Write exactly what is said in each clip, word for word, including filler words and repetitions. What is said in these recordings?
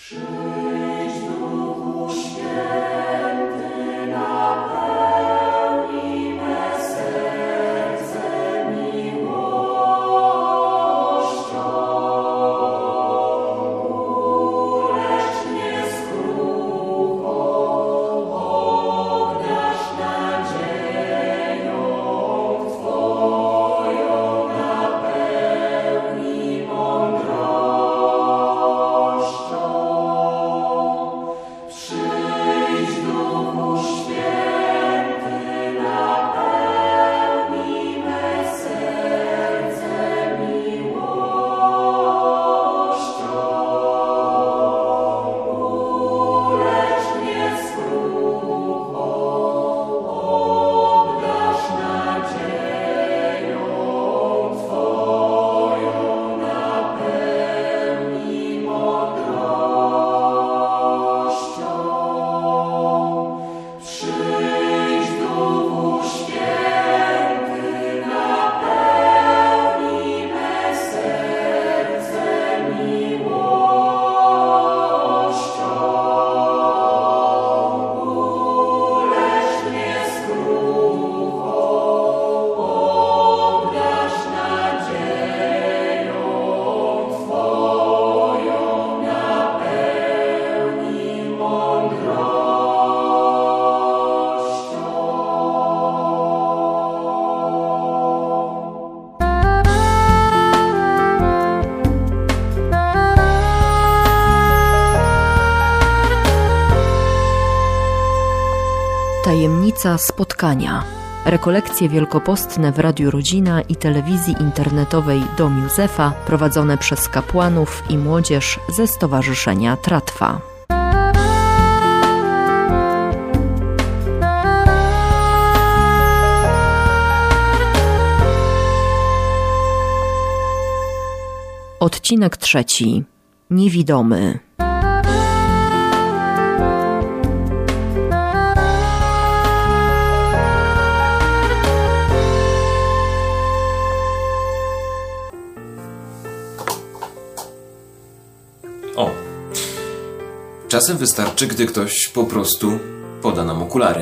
Tajemnica spotkania. Rekolekcje wielkopostne w Radiu Rodzina i telewizji internetowej Dom Józefa prowadzone przez kapłanów i młodzież ze Stowarzyszenia Tratwa. Odcinek trzeci. Niewidomy. O, czasem wystarczy, gdy ktoś po prostu poda nam okulary.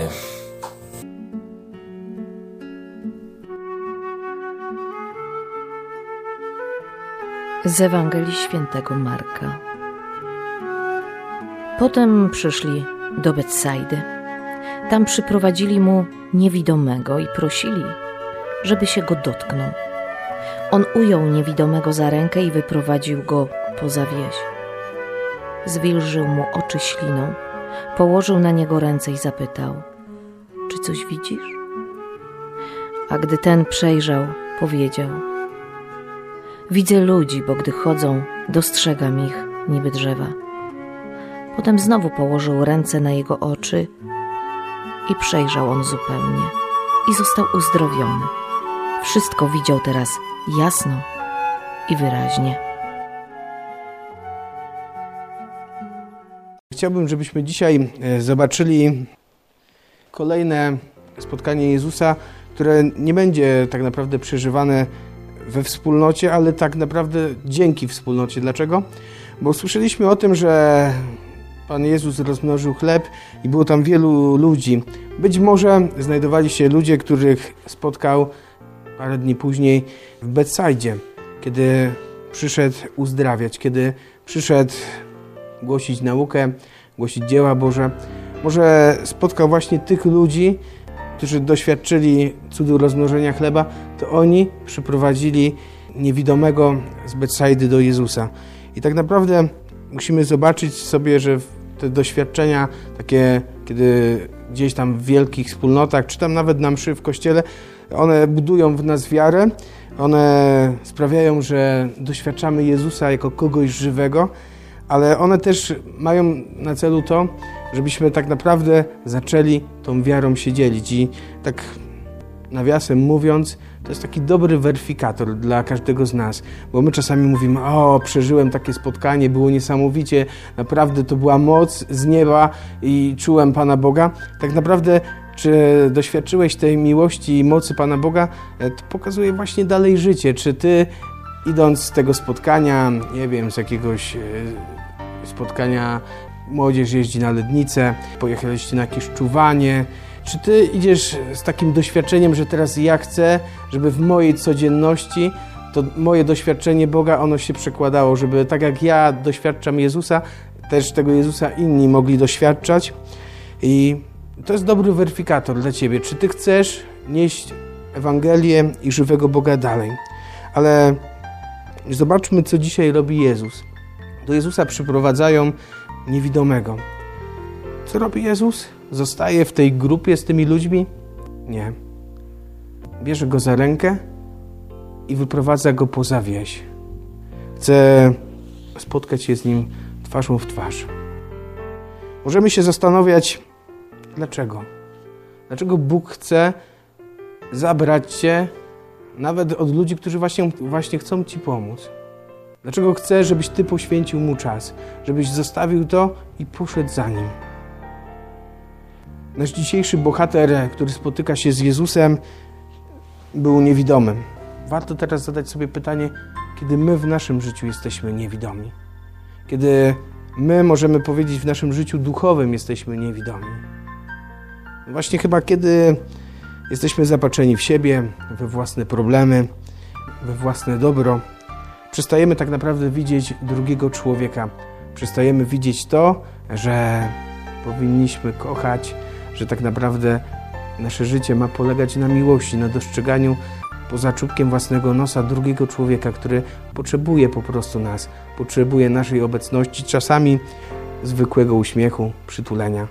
Z Ewangelii Świętego Marka. Potem przyszli do Betsajdy. Tam przyprowadzili mu niewidomego i prosili, żeby się go dotknął. On ujął niewidomego za rękę i wyprowadził go poza wieś. Zwilżył mu oczy śliną, położył na niego ręce i zapytał: czy coś widzisz? A gdy ten przejrzał, powiedział: widzę ludzi, bo gdy chodzą, dostrzegam ich niby drzewa. Potem znowu położył ręce na jego oczy i przejrzał on zupełnie i został uzdrowiony. Wszystko widział teraz jasno i wyraźnie. Chciałbym, żebyśmy dzisiaj zobaczyli kolejne spotkanie Jezusa, które nie będzie tak naprawdę przeżywane we wspólnocie, ale tak naprawdę dzięki wspólnocie. Dlaczego? Bo słyszeliśmy o tym, że Pan Jezus rozmnożył chleb i było tam wielu ludzi. Być może znajdowali się ludzie, których spotkał parę dni później w Betsajdzie, kiedy przyszedł uzdrawiać, kiedy przyszedł głosić naukę, głosić dzieła Boże. Może spotkał właśnie tych ludzi, którzy doświadczyli cudu rozmnożenia chleba, to oni przyprowadzili niewidomego z Betsajdy do Jezusa. I tak naprawdę musimy zobaczyć sobie, że te doświadczenia takie, kiedy gdzieś tam w wielkich wspólnotach, czy tam nawet na mszy w kościele, one budują w nas wiarę, one sprawiają, że doświadczamy Jezusa jako kogoś żywego, ale one też mają na celu to, żebyśmy tak naprawdę zaczęli tą wiarą się dzielić. I tak nawiasem mówiąc, to jest taki dobry weryfikator dla każdego z nas, bo my czasami mówimy: o, przeżyłem takie spotkanie, było niesamowicie, naprawdę to była moc z nieba i czułem Pana Boga. Tak naprawdę, czy doświadczyłeś tej miłości i mocy Pana Boga, to pokazuje właśnie dalej życie. Czy ty, idąc z tego spotkania, nie wiem, z jakiegoś spotkania, młodzież jeździ na Lednicę, pojechaliście na jakieś czuwanie. Czy ty idziesz z takim doświadczeniem, że teraz ja chcę, żeby w mojej codzienności to moje doświadczenie Boga, ono się przekładało, żeby tak jak ja doświadczam Jezusa, też tego Jezusa inni mogli doświadczać. I to jest dobry weryfikator dla ciebie. Czy ty chcesz nieść Ewangelię i żywego Boga dalej? Ale zobaczmy, co dzisiaj robi Jezus. Do Jezusa przyprowadzają niewidomego. Co robi Jezus? Zostaje w tej grupie z tymi ludźmi? Nie. Bierze go za rękę i wyprowadza go poza wieś. Chce spotkać się z nim twarzą w twarz. Możemy się zastanawiać, dlaczego? Dlaczego Bóg chce zabrać cię nawet od ludzi, którzy właśnie, właśnie chcą ci pomóc? Dlaczego chce, żebyś ty poświęcił mu czas? Żebyś zostawił to i poszedł za nim? Nasz dzisiejszy bohater, który spotyka się z Jezusem, był niewidomym. Warto teraz zadać sobie pytanie, kiedy my w naszym życiu jesteśmy niewidomi. Kiedy my, możemy powiedzieć, w naszym życiu duchowym jesteśmy niewidomi. Właśnie chyba kiedy jesteśmy zapatrzeni w siebie, we własne problemy, we własne dobro, przestajemy tak naprawdę widzieć drugiego człowieka. Przestajemy widzieć to, że powinniśmy kochać, że tak naprawdę nasze życie ma polegać na miłości, na dostrzeganiu poza czubkiem własnego nosa drugiego człowieka, który potrzebuje po prostu nas, potrzebuje naszej obecności, czasami zwykłego uśmiechu, przytulenia.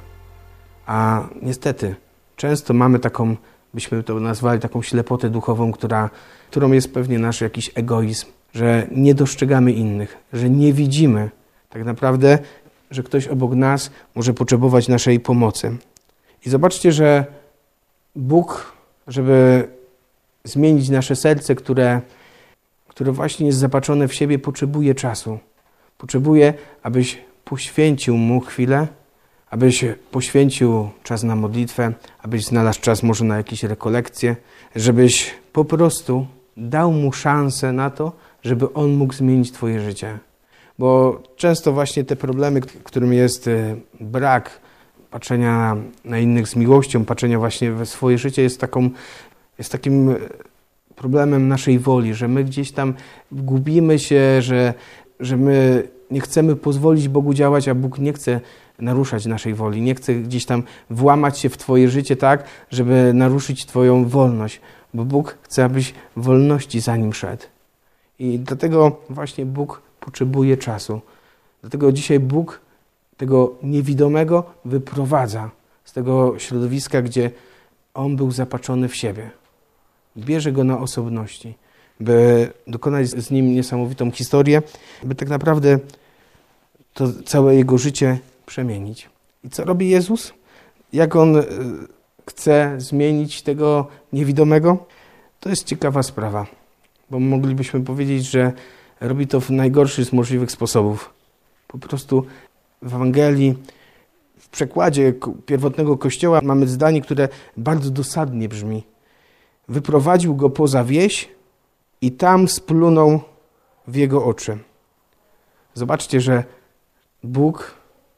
A niestety często mamy taką, byśmy to nazwali, taką ślepotę duchową, która, którą jest pewnie nasz jakiś egoizm, że nie dostrzegamy innych, że nie widzimy tak naprawdę, że ktoś obok nas może potrzebować naszej pomocy. I zobaczcie, że Bóg, żeby zmienić nasze serce, które, które właśnie jest zapatrzone w siebie, potrzebuje czasu. Potrzebuje, abyś poświęcił Mu chwilę, abyś poświęcił czas na modlitwę, abyś znalazł czas może na jakieś rekolekcje, żebyś po prostu dał Mu szansę na to, żeby On mógł zmienić twoje życie. Bo często właśnie te problemy, którym jest brak patrzenia na, na innych z miłością, patrzenia właśnie w swoje życie jest, taką, jest takim problemem naszej woli, że my gdzieś tam gubimy się, że, że my nie chcemy pozwolić Bogu działać, a Bóg nie chce naruszać naszej woli, nie chce gdzieś tam włamać się w twoje życie tak, żeby naruszyć twoją wolność, bo Bóg chce, abyś w wolności za Nim szedł. I dlatego właśnie Bóg potrzebuje czasu. Dlatego dzisiaj Bóg tego niewidomego wyprowadza z tego środowiska, gdzie on był zapatrzony w siebie. Bierze go na osobności, by dokonać z nim niesamowitą historię, by tak naprawdę to całe jego życie przemienić. I co robi Jezus? Jak on chce zmienić tego niewidomego? To jest ciekawa sprawa, bo moglibyśmy powiedzieć, że robi to w najgorszy z możliwych sposobów. Po prostu w Ewangelii, w przekładzie pierwotnego Kościoła mamy zdanie, które bardzo dosadnie brzmi. Wyprowadził go poza wieś i tam splunął w jego oczy. Zobaczcie, że Bóg,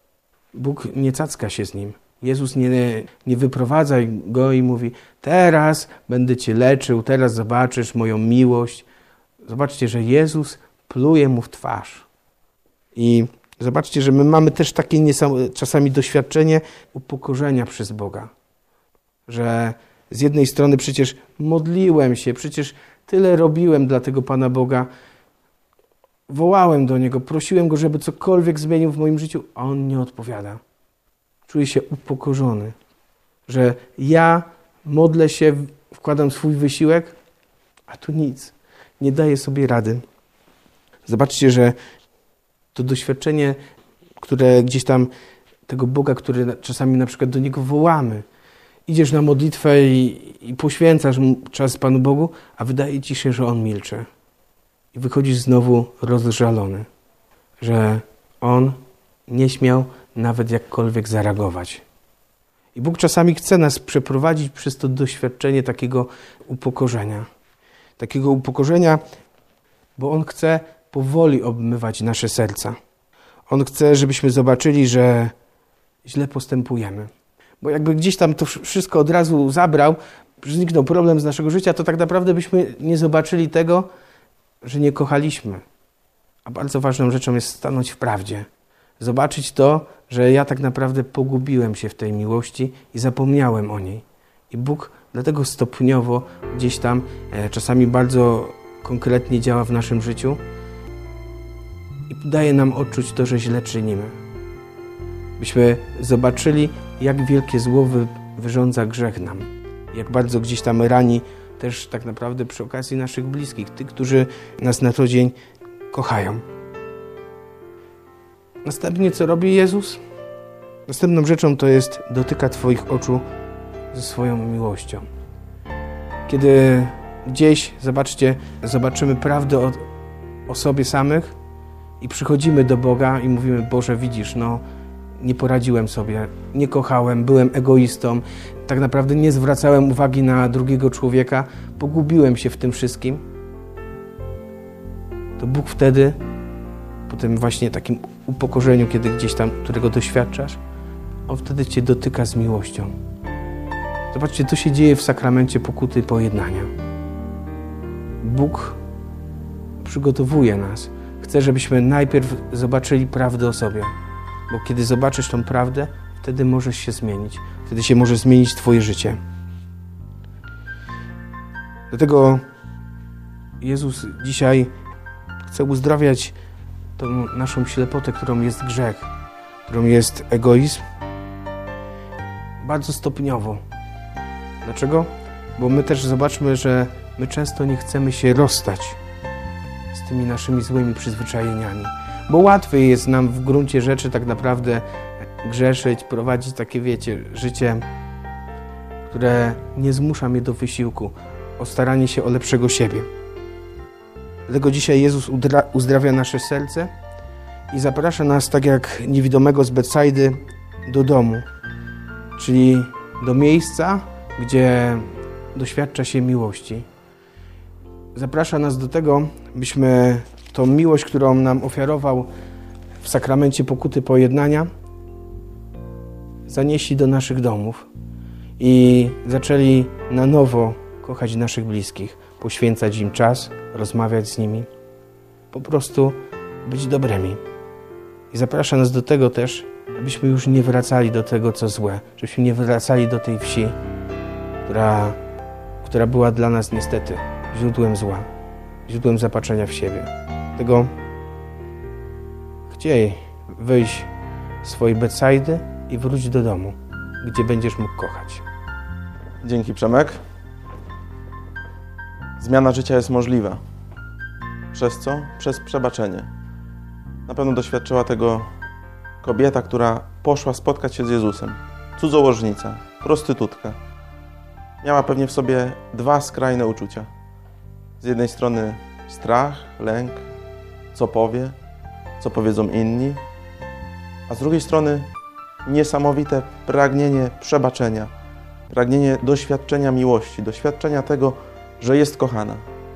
Bóg nie cacka się z nim. Jezus nie, nie wyprowadza go i mówi, teraz będę cię leczył, teraz zobaczysz moją miłość. Zobaczcie, że Jezus pluje mu w twarz. I zobaczcie, że my mamy też takie niesam- czasami doświadczenie upokorzenia przez Boga. Że z jednej strony przecież modliłem się, przecież tyle robiłem dla tego Pana Boga. Wołałem do Niego, prosiłem Go, żeby cokolwiek zmienił w moim życiu, a On nie odpowiada. Czuję się upokorzony, że ja modlę się, wkładam swój wysiłek, a tu nic. Nie daję sobie rady. Zobaczcie, że to doświadczenie, które gdzieś tam tego Boga, który czasami na przykład do Niego wołamy, idziesz na modlitwę i, i poświęcasz czas Panu Bogu, a wydaje ci się, że On milczy. I wychodzisz znowu rozżalony, że On nie śmiał nawet jakkolwiek zareagować. I Bóg czasami chce nas przeprowadzić przez to doświadczenie takiego upokorzenia. Takiego upokorzenia, bo On chce powoli obmywać nasze serca. On chce, żebyśmy zobaczyli, że źle postępujemy. Bo jakby gdzieś tam to wszystko od razu zabrał, zniknął problem z naszego życia, to tak naprawdę byśmy nie zobaczyli tego, że nie kochaliśmy. A bardzo ważną rzeczą jest stanąć w prawdzie. Zobaczyć to, że ja tak naprawdę pogubiłem się w tej miłości i zapomniałem o niej. I Bóg dlatego stopniowo gdzieś tam, e, czasami bardzo konkretnie działa w naszym życiu i daje nam odczuć to, że źle czynimy. Byśmy zobaczyli, jak wielkie zło wy, wyrządza grzech nam. Jak bardzo gdzieś tam rani też tak naprawdę przy okazji naszych bliskich, tych, którzy nas na co dzień kochają. Następnie co robi Jezus? Następną rzeczą to jest dotyka Twoich oczu ze swoją miłością. Kiedy gdzieś, zobaczcie, zobaczymy prawdę o, o sobie samych i przychodzimy do Boga i mówimy: Boże, widzisz, no nie poradziłem sobie, nie kochałem, byłem egoistą, tak naprawdę nie zwracałem uwagi na drugiego człowieka, pogubiłem się w tym wszystkim. To Bóg wtedy, po tym właśnie takim upokorzeniu, kiedy gdzieś tam, którego doświadczasz, On wtedy Cię dotyka z miłością. Zobaczcie, to się dzieje w sakramencie pokuty i pojednania. Bóg przygotowuje nas. Chce, żebyśmy najpierw zobaczyli prawdę o sobie. Bo kiedy zobaczysz tą prawdę, wtedy możesz się zmienić. Wtedy się może zmienić Twoje życie. Dlatego Jezus dzisiaj chce uzdrawiać tą naszą ślepotę, którą jest grzech, którą jest egoizm, bardzo stopniowo. Dlaczego? Bo my też zobaczmy, że my często nie chcemy się rozstać z tymi naszymi złymi przyzwyczajeniami. Bo łatwiej jest nam w gruncie rzeczy tak naprawdę grzeszyć, prowadzić takie, wiecie, życie, które nie zmusza mnie do wysiłku, o staranie się o lepszego siebie. Dlatego dzisiaj Jezus uzdrawia nasze serce i zaprasza nas, tak jak niewidomego z Betsajdy, do domu, czyli do miejsca, gdzie doświadcza się miłości. Zaprasza nas do tego, byśmy tą miłość, którą nam ofiarował w sakramencie pokuty pojednania, zanieśli do naszych domów i zaczęli na nowo kochać naszych bliskich, poświęcać im czas, rozmawiać z nimi, po prostu być dobrymi. I zaprasza nas do tego też, abyśmy już nie wracali do tego, co złe, żebyśmy nie wracali do tej wsi, która, która była dla nas niestety źródłem zła, źródłem zapatrzenia w siebie. Dlatego chciej wyjść z swojej Betsajdy i wróć do domu, gdzie będziesz mógł kochać. Dzięki, Przemek. Zmiana życia jest możliwa. Przez co? Przez przebaczenie. Na pewno doświadczyła tego kobieta, która poszła spotkać się z Jezusem. Cudzołożnica, prostytutka. Miała pewnie w sobie dwa skrajne uczucia. Z jednej strony strach, lęk, co powie, co powiedzą inni, a z drugiej strony niesamowite pragnienie przebaczenia, pragnienie doświadczenia miłości, doświadczenia tego, że jest kochana.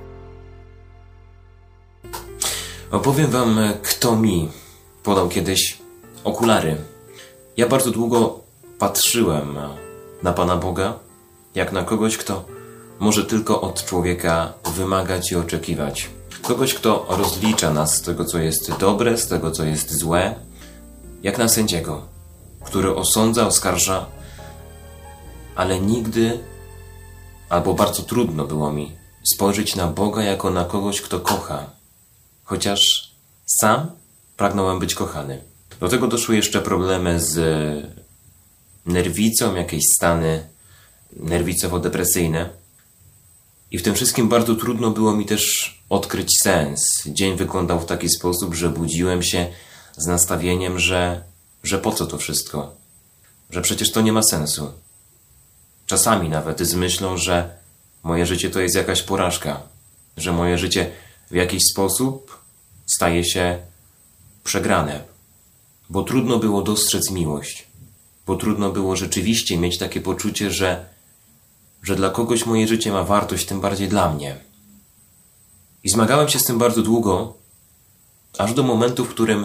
Opowiem wam, kto mi podał kiedyś okulary. Ja bardzo długo patrzyłem na Pana Boga, jak na kogoś, kto może tylko od człowieka wymagać i oczekiwać. Kogoś, kto rozlicza nas z tego, co jest dobre, z tego, co jest złe, jak na sędziego, który osądza, oskarża, ale nigdy, albo bardzo trudno było mi spojrzeć na Boga jako na kogoś, kto kocha, chociaż sam pragnąłem być kochany. Do tego doszły jeszcze problemy z nerwicą, jakieś stany nerwicowo-depresyjne. I w tym wszystkim bardzo trudno było mi też odkryć sens. Dzień wyglądał w taki sposób, że budziłem się z nastawieniem, że, że po co to wszystko? Że przecież to nie ma sensu. Czasami nawet z myślą, że moje życie to jest jakaś porażka. Że moje życie w jakiś sposób staje się przegrane. Bo trudno było dostrzec miłość. Bo trudno było rzeczywiście mieć takie poczucie, że, że dla kogoś moje życie ma wartość, tym bardziej dla mnie. I zmagałem się z tym bardzo długo, aż do momentu, w którym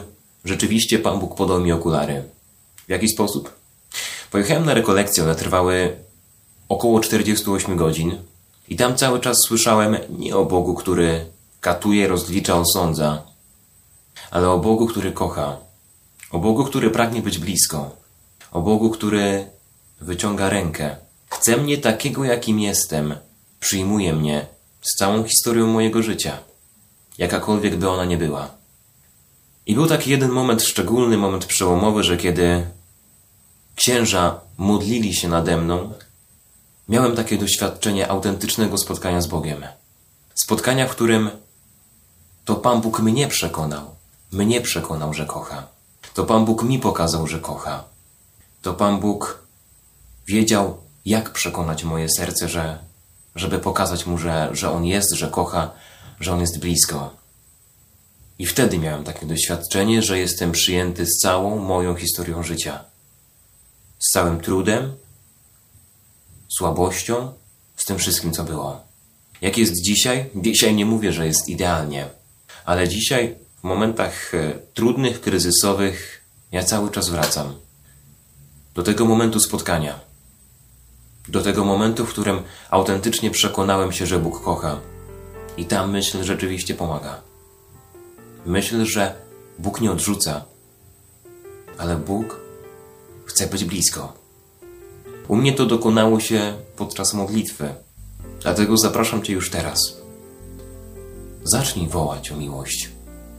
rzeczywiście Pan Bóg podał mi okulary. W jaki sposób? Pojechałem na rekolekcje, one trwały około czterdzieści osiem godzin i tam cały czas słyszałem nie o Bogu, który katuje, rozlicza, osądza, ale o Bogu, który kocha, o Bogu, który pragnie być blisko, o Bogu, który wyciąga rękę. Chce mnie takiego, jakim jestem, przyjmuje mnie z całą historią mojego życia, jakakolwiek by ona nie była. I był taki jeden moment, szczególny moment przełomowy, że kiedy księża modlili się nade mną, miałem takie doświadczenie autentycznego spotkania z Bogiem. Spotkania, w którym to Pan Bóg mnie przekonał, mnie przekonał, że kocha. To Pan Bóg mi pokazał, że kocha. To Pan Bóg wiedział, jak przekonać moje serce, że, żeby pokazać Mu, że, że On jest, że kocha, że On jest blisko. I wtedy miałem takie doświadczenie, że jestem przyjęty z całą moją historią życia. Z całym trudem, słabością, z tym wszystkim, co było. Jak jest dzisiaj? Dzisiaj nie mówię, że jest idealnie, ale dzisiaj w momentach trudnych, kryzysowych ja cały czas wracam do tego momentu spotkania. Do tego momentu, w którym autentycznie przekonałem się, że Bóg kocha. I ta myśl rzeczywiście pomaga. Myśl, że Bóg nie odrzuca, ale Bóg chce być blisko. U mnie to dokonało się podczas modlitwy. Dlatego zapraszam Cię już teraz. Zacznij wołać o miłość.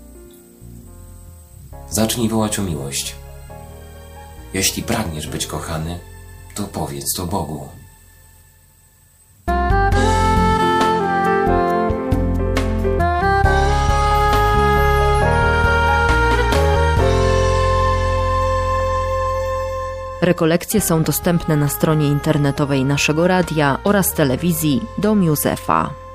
Zacznij wołać o miłość. Jeśli pragniesz być kochany, to powiedz to Bogu. Rekolekcje są dostępne na stronie internetowej naszego radia oraz telewizji Dom Józefa.